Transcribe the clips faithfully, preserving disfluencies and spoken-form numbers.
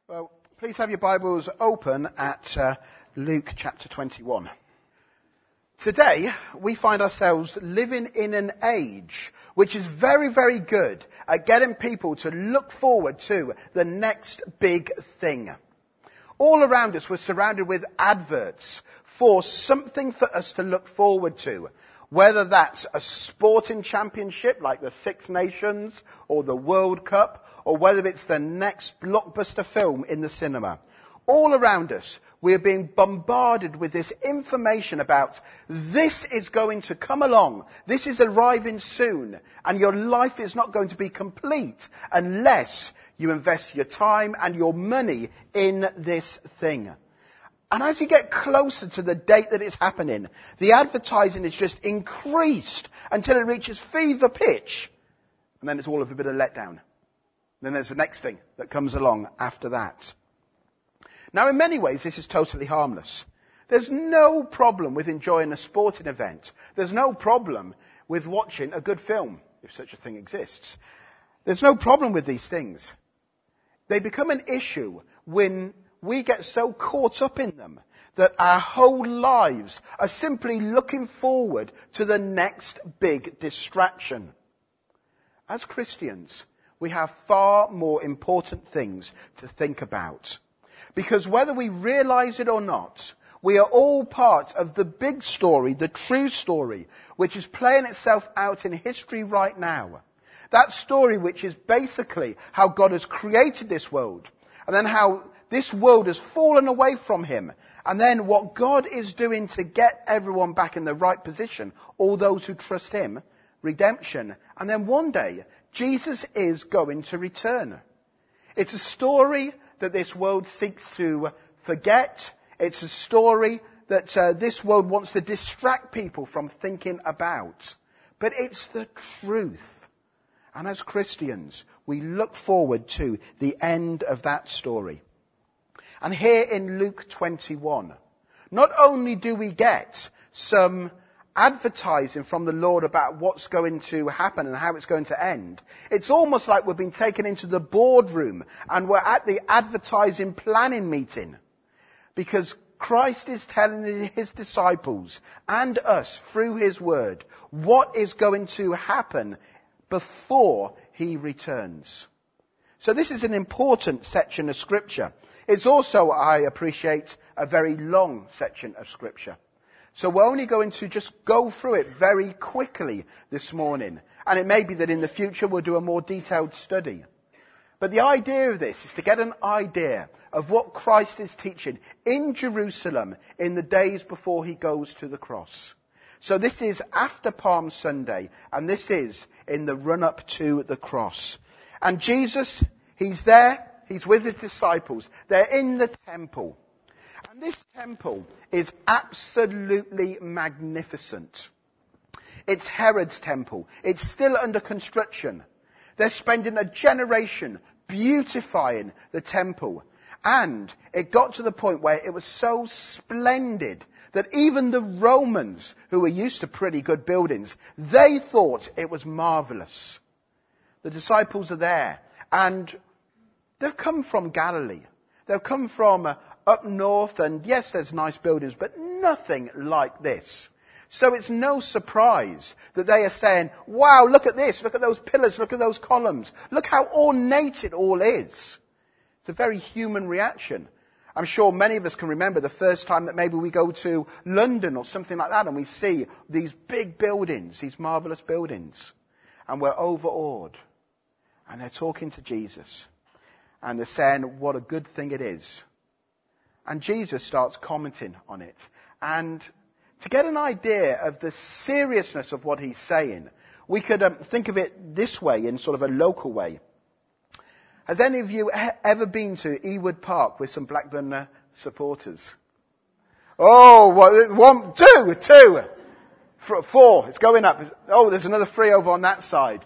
Well, please have your Bibles open at uh, Luke chapter twenty-one. Today, we find ourselves living in an age which is very, very good at getting people to look forward to the next big thing. All around us, we're surrounded with adverts for something for us to look forward to. Whether that's a sporting championship like the Six Nations or the World Cup, or whether it's the next blockbuster film in the cinema. All around us, we are being bombarded with this information about this is going to come along, this is arriving soon, and your life is not going to be complete unless you invest your time and your money in this thing. And as you get closer to the date that it's happening, the advertising is just increased until it reaches fever pitch. And then it's all of a bit of letdown. Then there's the next thing that comes along after that. Now, in many ways, this is totally harmless. There's no problem with enjoying a sporting event. There's no problem with watching a good film, if such a thing exists. There's no problem with these things. They become an issue when we get so caught up in them that our whole lives are simply looking forward to the next big distraction. As Christians, we have far more important things to think about. Because whether we realize it or not, we are all part of the big story, the true story, which is playing itself out in history right now. That story which is basically how God has created this world, and then how this world has fallen away from him, and then what God is doing to get everyone back in the right position, all those who trust him, redemption, and then one day, Jesus is going to return. It's a story that this world seeks to forget. It's a story that uh, this world wants to distract people from thinking about. But it's the truth. And as Christians, we look forward to the end of that story. And here in Luke twenty-one, not only do we get some advertising from the Lord about what's going to happen and how it's going to end. It's almost like we've been taken into the boardroom and we're at the advertising planning meeting. Because Christ is telling his disciples and us through his word what is going to happen before he returns. So this is an important section of scripture. It's also, I appreciate, a very long section of scripture. So we're only going to just go through it very quickly this morning. And it may be that in the future we'll do a more detailed study. But the idea of this is to get an idea of what Christ is teaching in Jerusalem in the days before he goes to the cross. So this is after Palm Sunday, and this is in the run-up to the cross. And Jesus, he's there, he's with his disciples. They're in the temple. And this temple is absolutely magnificent. It's Herod's temple. It's still under construction. They're spending a generation beautifying the temple. And it got to the point where it was so splendid that even the Romans, who were used to pretty good buildings, they thought it was marvelous. The disciples are there. And they've come from Galilee. They've come from uh, up north, and yes, there's nice buildings, but nothing like this. So it's no surprise that they are saying, wow, look at this, look at those pillars, look at those columns, look how ornate it all is. It's a very human reaction. I'm sure many of us can remember the first time that maybe we go to London or something like that and we see these big buildings, these marvelous buildings, and we're overawed. And they're talking to Jesus. And they're saying what a good thing it is. And Jesus starts commenting on it. And to get an idea of the seriousness of what he's saying, we could um, think of it this way, in sort of a local way. Has any of you he- ever been to Ewood Park with some Blackburn uh, supporters? Oh, what, one, two, two, four, it's going up. Oh, there's another three over on that side.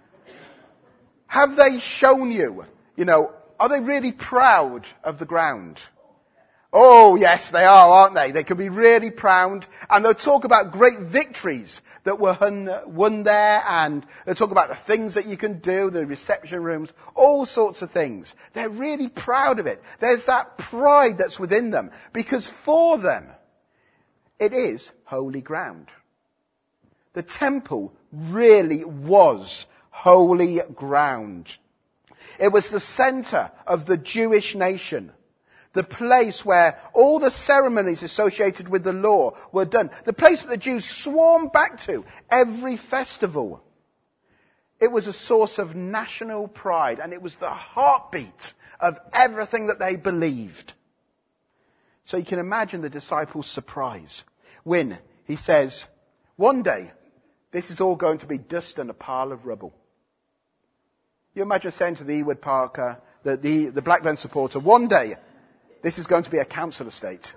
Have they shown you, you know, are they really proud of the ground? Oh, yes, they are, aren't they? They can be really proud, and they'll talk about great victories that were won there, and they'll talk about the things that you can do, the reception rooms, all sorts of things. They're really proud of it. There's that pride that's within them, because for them, it is holy ground. The temple really was holy ground. It was the center of the Jewish nation. The place where all the ceremonies associated with the law were done. The place that the Jews swarmed back to every festival. It was a source of national pride, and it was the heartbeat of everything that they believed. So you can imagine the disciples' surprise when he says, one day, this is all going to be dust and a pile of rubble. You imagine saying to the Ewood Parker, the, the, the Blackburn supporter, one day, this is going to be a council estate.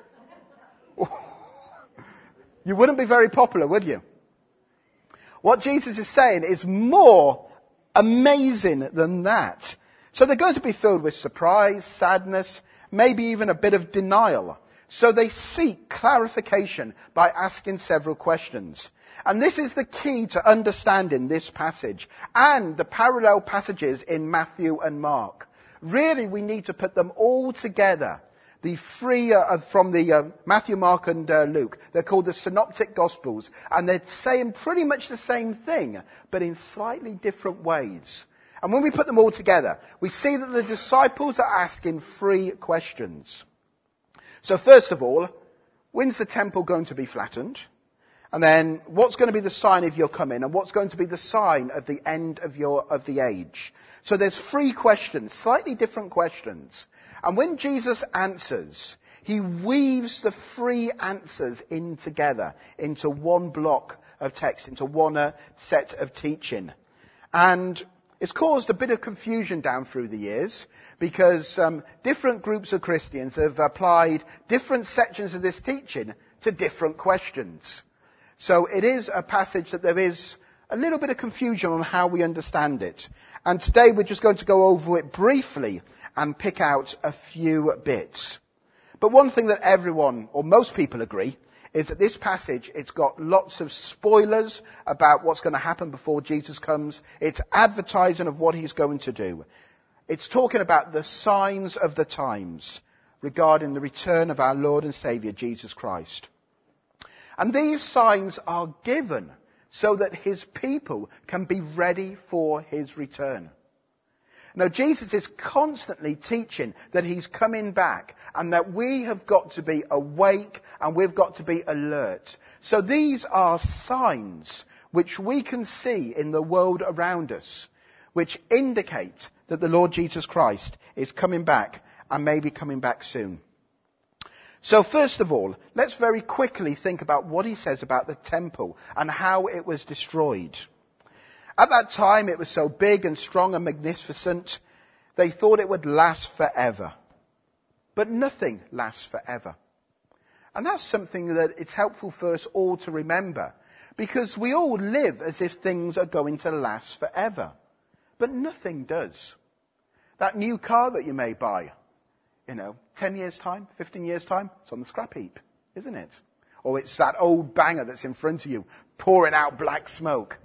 You wouldn't be very popular, would you? What Jesus is saying is more amazing than that. So they're going to be filled with surprise, sadness, maybe even a bit of denial. So they seek clarification by asking several questions. And this is the key to understanding this passage and the parallel passages in Matthew and Mark. Really, we need to put them all together. The three uh, from the uh, Matthew, Mark and uh, Luke, they're called the Synoptic Gospels, and they're saying pretty much the same thing, but in slightly different ways. And when we put them all together, we see that the disciples are asking three questions. So first of all, when's the temple going to be flattened? And then, what's going to be the sign of your coming? And what's going to be the sign of the end of your of the age? So there's three questions, slightly different questions. And when Jesus answers, he weaves the three answers in together into one block of text, into one uh, set of teaching. And it's caused a bit of confusion down through the years because um, different groups of Christians have applied different sections of this teaching to different questions. So it is a passage that there is a little bit of confusion on how we understand it. And today we're just going to go over it briefly and pick out a few bits. But one thing that everyone, or most people agree, is that this passage, it's got lots of spoilers about what's going to happen before Jesus comes. It's advertising of what he's going to do. It's talking about the signs of the times regarding the return of our Lord and Saviour, Jesus Christ. And these signs are given so that his people can be ready for his return. Now, Jesus is constantly teaching that he's coming back and that we have got to be awake and we've got to be alert. So these are signs which we can see in the world around us, which indicate that the Lord Jesus Christ is coming back and maybe coming back soon. So first of all, let's very quickly think about what he says about the temple and how it was destroyed. At that time, it was so big and strong and magnificent, they thought it would last forever. But nothing lasts forever. And that's something that it's helpful for us all to remember, because we all live as if things are going to last forever. But nothing does. That new car that you may buy, you know, ten years time, fifteen years time, it's on the scrap heap, isn't it? Or it's that old banger that's in front of you, pouring out black smoke.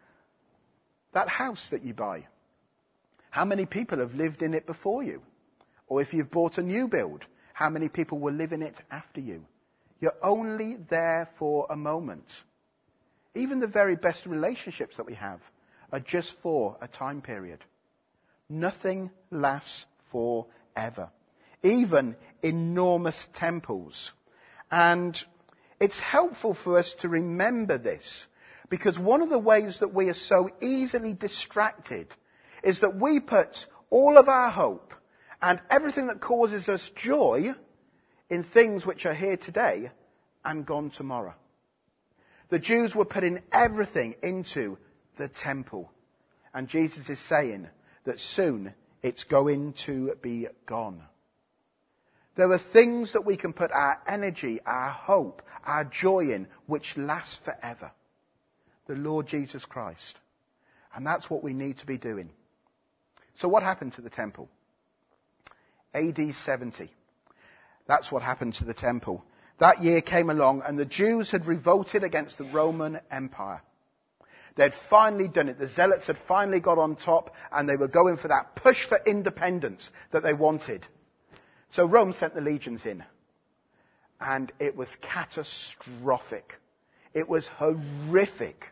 That house that you buy, how many people have lived in it before you? Or if you've bought a new build, how many people will live in it after you? You're only there for a moment. Even the very best relationships that we have are just for a time period. Nothing lasts forever. Even enormous temples. And it's helpful for us to remember this, because one of the ways that we are so easily distracted is that we put all of our hope and everything that causes us joy in things which are here today and gone tomorrow. The Jews were putting everything into the temple. And Jesus is saying that soon it's going to be gone. There are things that we can put our energy, our hope, our joy in, which last forever. The Lord Jesus Christ. And that's what we need to be doing. So what happened to the temple? A D seventy. That's what happened to the temple. That year came along and the Jews had revolted against the Roman Empire. They'd finally done it. The Zealots had finally got on top and they were going for that push for independence that they wanted. So Rome sent the legions in. And it was catastrophic. It was horrific.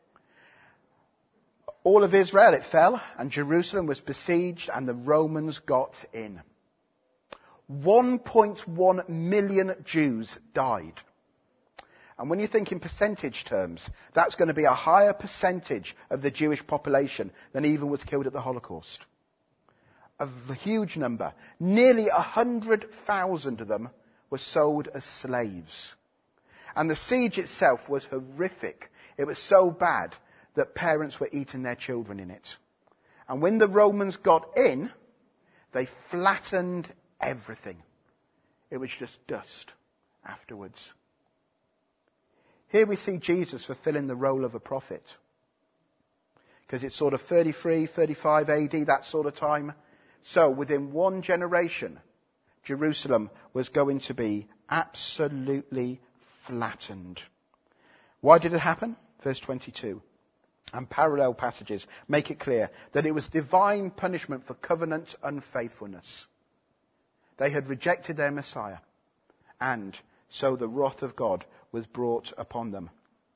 All of Israel, it fell, and Jerusalem was besieged, and the Romans got in. one point one million Jews died. And when you think in percentage terms, that's going to be a higher percentage of the Jewish population than even was killed at the Holocaust. A huge number. Nearly one hundred thousand of them were sold as slaves. And the siege itself was horrific. It was so bad that parents were eating their children in it. And when the Romans got in, they flattened everything. It was just dust afterwards. Here we see Jesus fulfilling the role of a prophet. Because it's sort of thirty-three, thirty-five A D, that sort of time. So within one generation, Jerusalem was going to be absolutely flattened. Why did it happen? Verse twenty-two. And parallel passages make it clear that it was divine punishment for covenant unfaithfulness. They had rejected their Messiah, and so the wrath of God was brought upon them.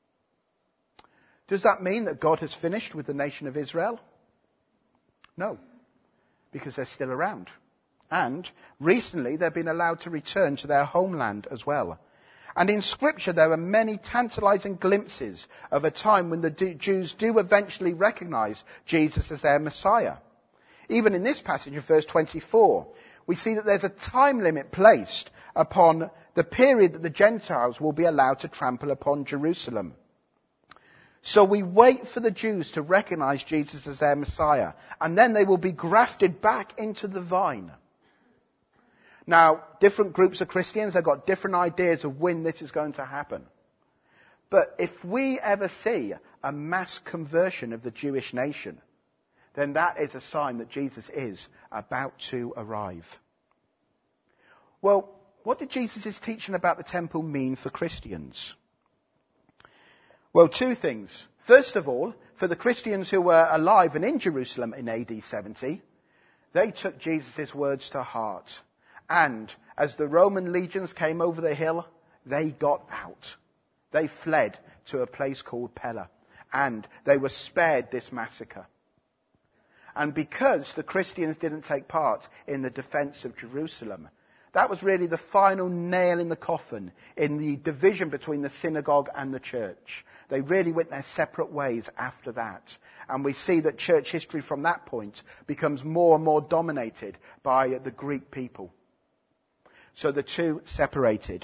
Does that mean that God has finished with the nation of Israel? No, because they're still around. And recently they've been allowed to return to their homeland as well. And in Scripture there are many tantalizing glimpses of a time when the Jews do eventually recognize Jesus as their Messiah. Even in this passage in verse twenty-four, we see that there's a time limit placed upon the period that the Gentiles will be allowed to trample upon Jerusalem. So we wait for the Jews to recognize Jesus as their Messiah, and then they will be grafted back into the vine. Now, different groups of Christians have got different ideas of when this is going to happen. But if we ever see a mass conversion of the Jewish nation, then that is a sign that Jesus is about to arrive. Well, what did Jesus' teaching about the temple mean for Christians? Well, two things. First of all, for the Christians who were alive and in Jerusalem in A D seventy, they took Jesus' words to heart. And as the Roman legions came over the hill, they got out. They fled to a place called Pella. And they were spared this massacre. And because the Christians didn't take part in the defense of Jerusalem, that was really the final nail in the coffin in the division between the synagogue and the church. They really went their separate ways after that. And we see that church history from that point becomes more and more dominated by the Greek people. So the two separated.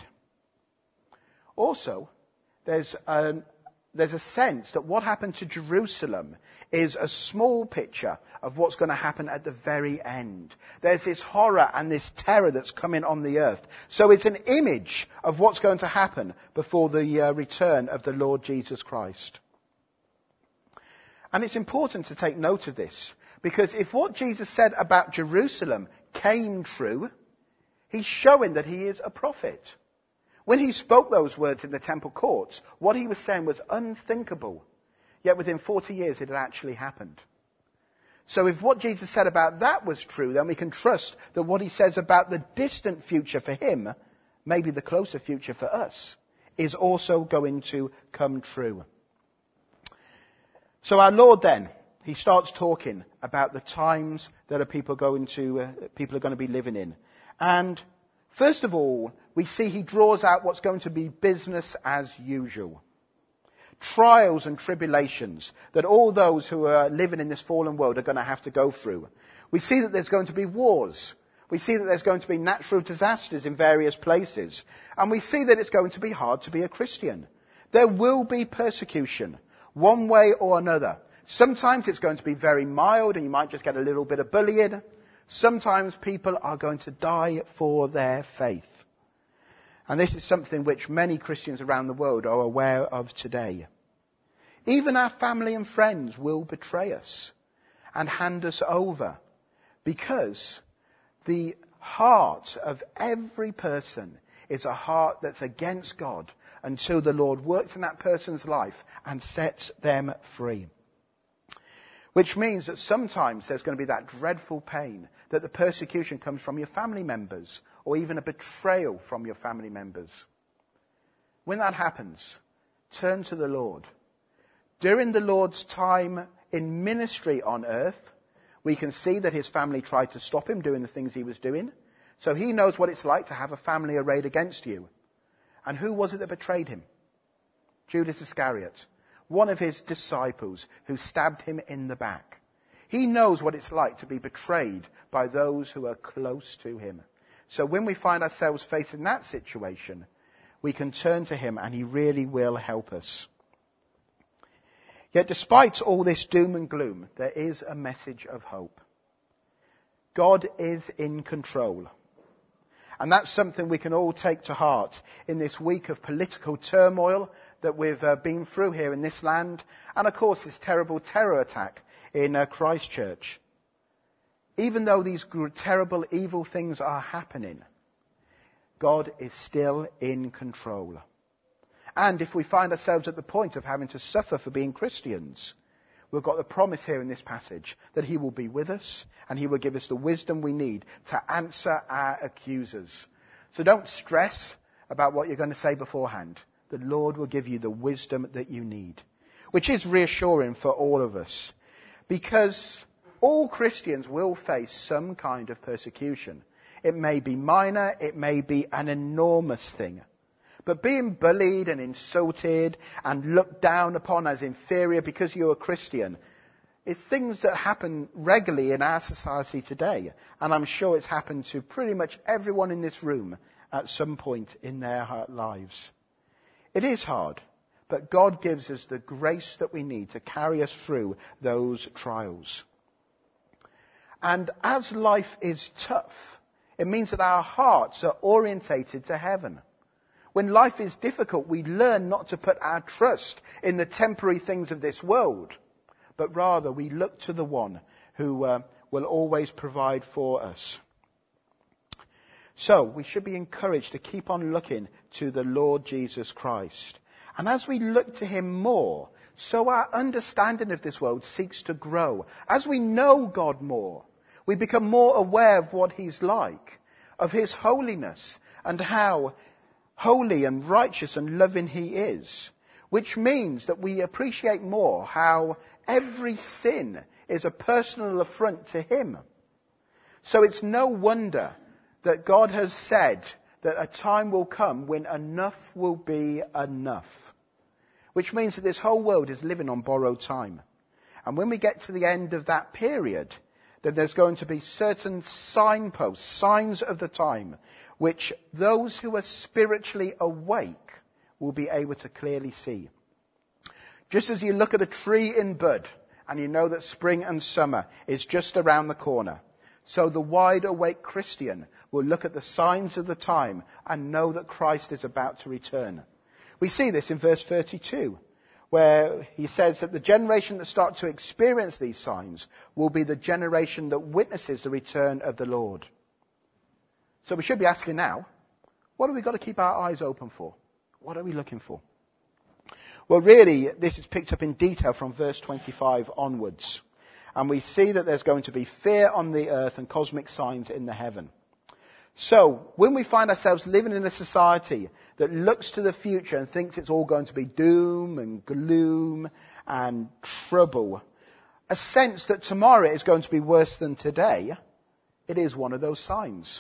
Also, there's a, there's a sense that what happened to Jerusalem is a small picture of what's going to happen at the very end. There's this horror and this terror that's coming on the earth. So it's an image of what's going to happen before the uh, return of the Lord Jesus Christ. And it's important to take note of this, because if what Jesus said about Jerusalem came true, he's showing that he is a prophet. When he spoke those words in the temple courts, what he was saying was unthinkable. Yet within forty years it had actually happened. So if what Jesus said about that was true, then we can trust that what he says about the distant future for him, maybe the closer future for us, is also going to come true. So our Lord then, he starts talking about the times that are people going to uh, people are going to be living in. And first of all, we see he draws out what's going to be business as usual. Trials and tribulations that all those who are living in this fallen world are going to have to go through. We see that there's going to be wars. We see that there's going to be natural disasters in various places. And we see that it's going to be hard to be a Christian. There will be persecution, one way or another. Sometimes it's going to be very mild and you might just get a little bit of bullying. Sometimes people are going to die for their faith. And this is something which many Christians around the world are aware of today. Even our family and friends will betray us and hand us over because the heart of every person is a heart that's against God until the Lord works in that person's life and sets them free. Which means that sometimes there's going to be that dreadful pain that the persecution comes from your family members or even a betrayal from your family members. When that happens, turn to the Lord. During the Lord's time in ministry on earth, we can see that his family tried to stop him doing the things he was doing. So he knows what it's like to have a family arrayed against you. And who was it that betrayed him? Judas Iscariot, one of his disciples who stabbed him in the back. He knows what it's like to be betrayed by those who are close to him. So when we find ourselves facing that situation, we can turn to him and he really will help us. Yet despite all this doom and gloom, there is a message of hope. God is in control. And that's something we can all take to heart in this week of political turmoil that we've uh, been through here in this land. And of course, this terrible terror attack in uh, Christchurch. Even though these terrible, evil things are happening, God is still in control. And if we find ourselves at the point of having to suffer for being Christians, we've got the promise here in this passage that he will be with us and he will give us the wisdom we need to answer our accusers. So don't stress about what you're going to say beforehand. The Lord will give you the wisdom that you need, which is reassuring for all of us, because all Christians will face some kind of persecution. It may be minor, it may be an enormous thing. But being bullied and insulted and looked down upon as inferior because you're a Christian is things that happen regularly in our society today. And I'm sure it's happened to pretty much everyone in this room at some point in their lives. It is hard, but God gives us the grace that we need to carry us through those trials. And as life is tough, it means that our hearts are orientated to heaven. When life is difficult, we learn not to put our trust in the temporary things of this world, but rather we look to the one who uh, will always provide for us. So we should be encouraged to keep on looking to the Lord Jesus Christ. And as we look to him more, so our understanding of this world seeks to grow. As we know God more, we become more aware of what he's like, of his holiness, and how holy and righteous and loving he is, which means that we appreciate more how every sin is a personal affront to him. So it's no wonder that God has said that a time will come when enough will be enough, which means that this whole world is living on borrowed time. And when we get to the end of that period, then there's going to be certain signposts, signs of the time, which those who are spiritually awake will be able to clearly see. Just as you look at a tree in bud and you know that spring and summer is just around the corner, so the wide awake Christian will look at the signs of the time and know that Christ is about to return. We see this in verse thirty-two, where he says that the generation that start to experience these signs will be the generation that witnesses the return of the Lord. So we should be asking now, what have we got to keep our eyes open for? What are we looking for? Well, really, this is picked up in detail from verse twenty-five onwards. And we see that there's going to be fear on the earth and cosmic signs in the heaven. So, when we find ourselves living in a society that looks to the future and thinks it's all going to be doom and gloom and trouble, a sense that tomorrow is going to be worse than today, it is one of those signs.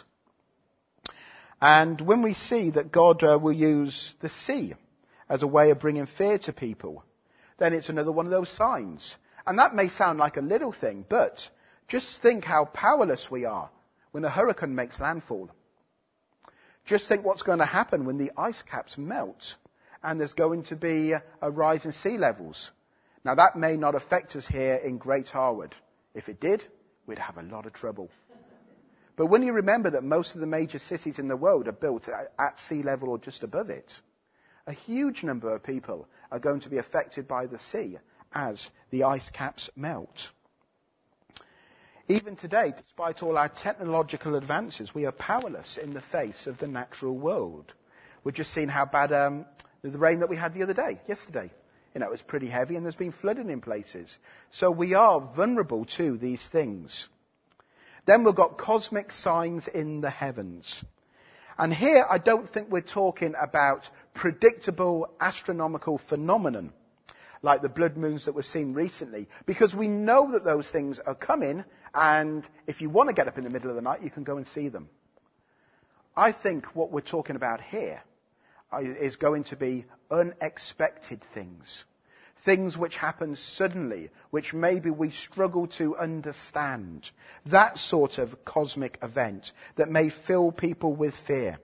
And when we see that God uh, will use the sea as a way of bringing fear to people, then it's another one of those signs. And that may sound like a little thing, but just think how powerless we are when a hurricane makes landfall. Just think what's going to happen when the ice caps melt and there's going to be a rise in sea levels. Now that may not affect us here in Great Harwood. If it did, we'd have a lot of trouble. But when you remember that most of the major cities in the world are built at sea level or just above it, a huge number of people are going to be affected by the sea as the ice caps melt. Even today, despite all our technological advances, we are powerless in the face of the natural world. We've just seen how bad um, the rain that we had the other day, yesterday. You know, it was pretty heavy and there's been flooding in places. So we are vulnerable to these things. Then we've got cosmic signs in the heavens. And here I don't think we're talking about predictable astronomical phenomenon like the blood moons that we've seen recently, because we know that those things are coming, and if you want to get up in the middle of the night, you can go and see them. I think what we're talking about here is going to be unexpected things. Things which happen suddenly, which maybe we struggle to understand. That sort of cosmic event that may fill people with fear.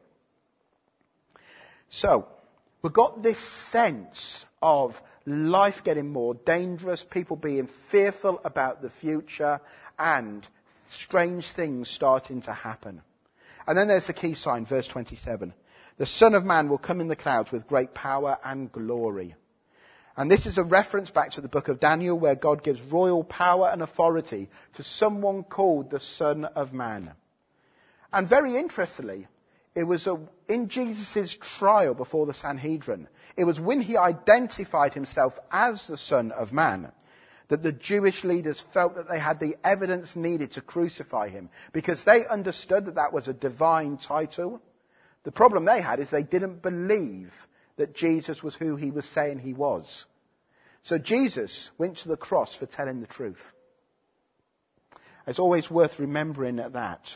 So, we've got this sense of life getting more dangerous, people being fearful about the future, and strange things starting to happen. And then there's the key sign, verse twenty-seven. The Son of Man will come in the clouds with great power and glory. And this is a reference back to the book of Daniel, where God gives royal power and authority to someone called the Son of Man. And very interestingly, it was a, in Jesus' trial before the Sanhedrin, it was when he identified himself as the Son of Man that the Jewish leaders felt that they had the evidence needed to crucify him, because they understood that that was a divine title. The problem they had is they didn't believe that Jesus was who he was saying he was. So Jesus went to the cross for telling the truth. It's always worth remembering that.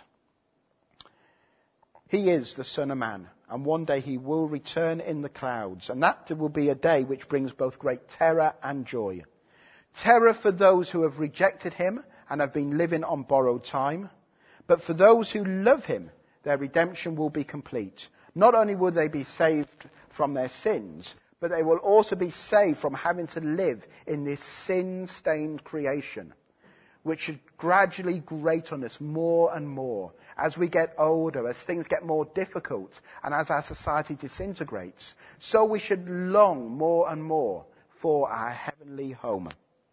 He is the Son of Man, and one day he will return in the clouds, and that will be a day which brings both great terror and joy. Terror for those who have rejected him and have been living on borrowed time, but for those who love him, their redemption will be complete. Not only will they be saved from their sins, but they will also be saved from having to live in this sin-stained creation, which should gradually grate on us more and more as we get older, as things get more difficult, and as our society disintegrates. So we should long more and more for our heavenly home.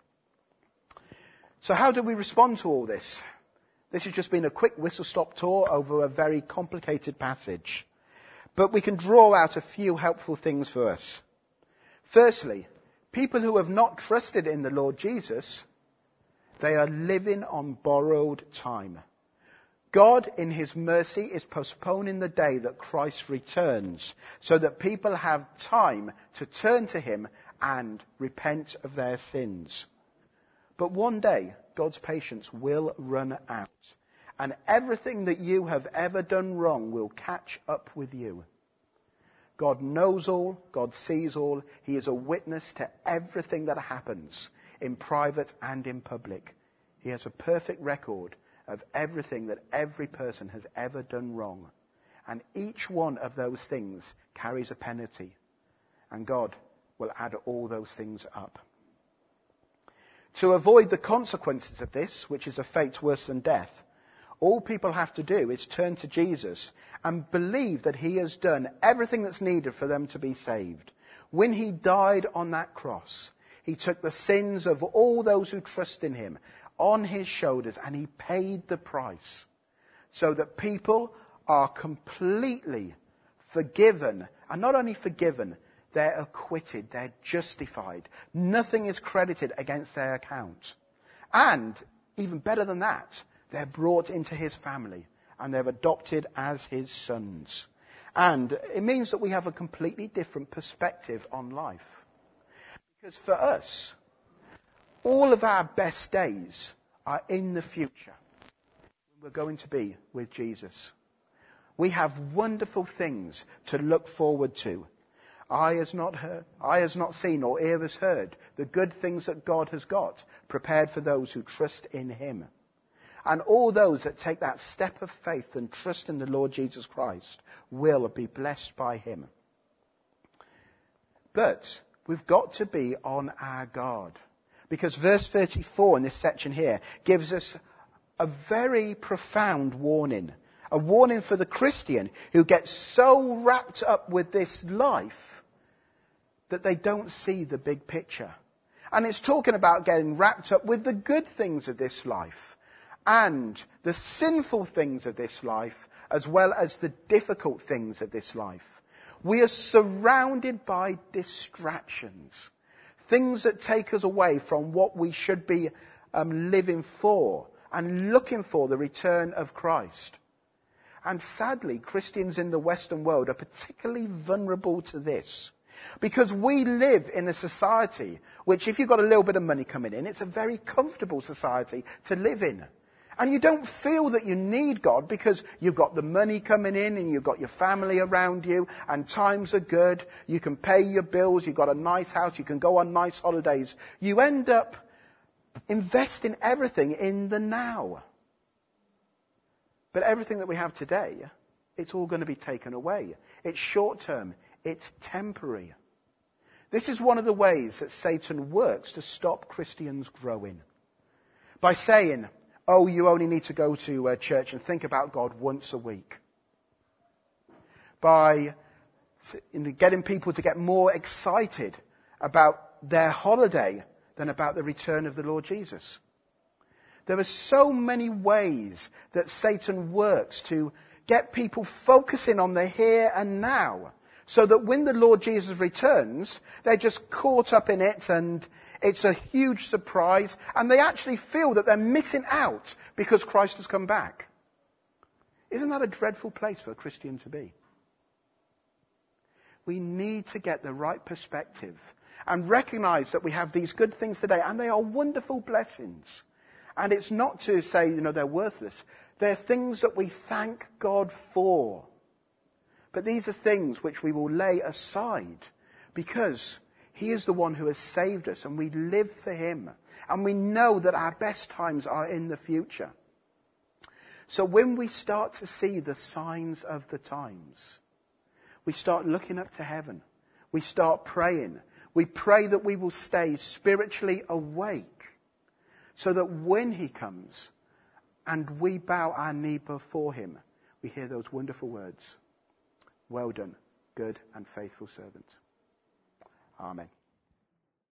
So how do we respond to all this? This has just been a quick whistle-stop tour over a very complicated passage. But we can draw out a few helpful things for us. Firstly, people who have not trusted in the Lord Jesus, they are living on borrowed time. God, in his mercy, is postponing the day that Christ returns so that people have time to turn to him and repent of their sins. But one day, God's patience will run out, and everything that you have ever done wrong will catch up with you. God knows all, God sees all, he is a witness to everything that happens in private and in public. He has a perfect record of everything that every person has ever done wrong. And each one of those things carries a penalty. And God will add all those things up. To avoid the consequences of this, which is a fate worse than death, all people have to do is turn to Jesus and believe that he has done everything that's needed for them to be saved. When he died on that cross, he took the sins of all those who trust in him on his shoulders, and he paid the price so that people are completely forgiven. And not only forgiven, they're acquitted, they're justified. Nothing is credited against their account. And even better than that, they're brought into his family and they're adopted as his sons. And it means that we have a completely different perspective on life. Because for us, all of our best days are in the future. We're going to be with Jesus. We have wonderful things to look forward to. Eye has not heard, eye has not seen, or ear has heard the good things that God has got prepared for those who trust in him. And all those that take that step of faith and trust in the Lord Jesus Christ will be blessed by him. But we've got to be on our guard. Because verse thirty-four in this section here gives us a very profound warning. A warning for the Christian who gets so wrapped up with this life that they don't see the big picture. And it's talking about getting wrapped up with the good things of this life. and the sinful things of this life, as well as the difficult things of this life. We are surrounded by distractions, things that take us away from what we should be um, living for and looking for, the return of Christ. And sadly, Christians in the Western world are particularly vulnerable to this, because we live in a society which, if you've got a little bit of money coming in, it's a very comfortable society to live in. And you don't feel that you need God because you've got the money coming in and you've got your family around you and times are good. You can pay your bills. You've got a nice house. You can go on nice holidays. You end up investing everything in the now. But everything that we have today, it's all going to be taken away. It's short term. It's temporary. This is one of the ways that Satan works to stop Christians growing. By saying, oh, you only need to go to uh, church and think about God once a week. By getting people to get more excited about their holiday than about the return of the Lord Jesus. There are so many ways that Satan works to get people focusing on the here and now, so that when the Lord Jesus returns, they're just caught up in it and it's a huge surprise, and they actually feel that they're missing out because Christ has come back. Isn't that a dreadful place for a Christian to be? We need to get the right perspective and recognize that we have these good things today, and they are wonderful blessings. And it's not to say, you know, they're worthless. They're things that we thank God for. But these are things which we will lay aside because He is the one who has saved us, and we live for Him. And we know that our best times are in the future. So when we start to see the signs of the times, we start looking up to heaven. We start praying. We pray that we will stay spiritually awake, so that when He comes and we bow our knee before Him, we hear those wonderful words. Well done, good and faithful servant. Amen.